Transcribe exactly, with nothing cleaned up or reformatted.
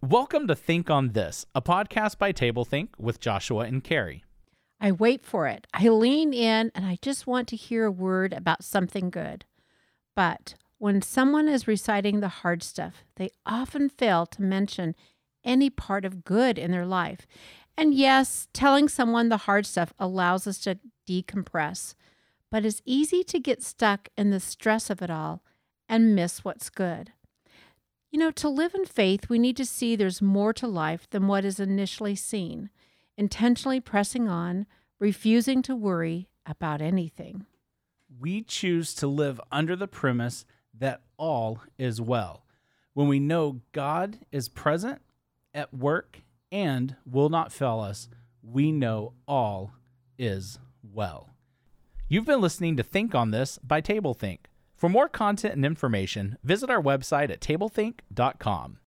Welcome to Think on This, a podcast by TableThink with Joshua and Carrie. I wait for it. I lean in and I just want to hear a word about something good. But when someone is reciting the hard stuff, they often fail to mention any part of good in their life. And yes, telling someone the hard stuff allows us to decompress, but it's easy to get stuck in the stress of it all and miss what's good. You know, to live in faith, we need to see there's more to life than what is initially seen, intentionally pressing on, refusing to worry about anything. We choose to live under the premise that all is well, when we know God is present, at work, and will not fail us. We know all is well. You've been listening to Think on This by TableThink. For more content and information, visit our website at tablethink dot com.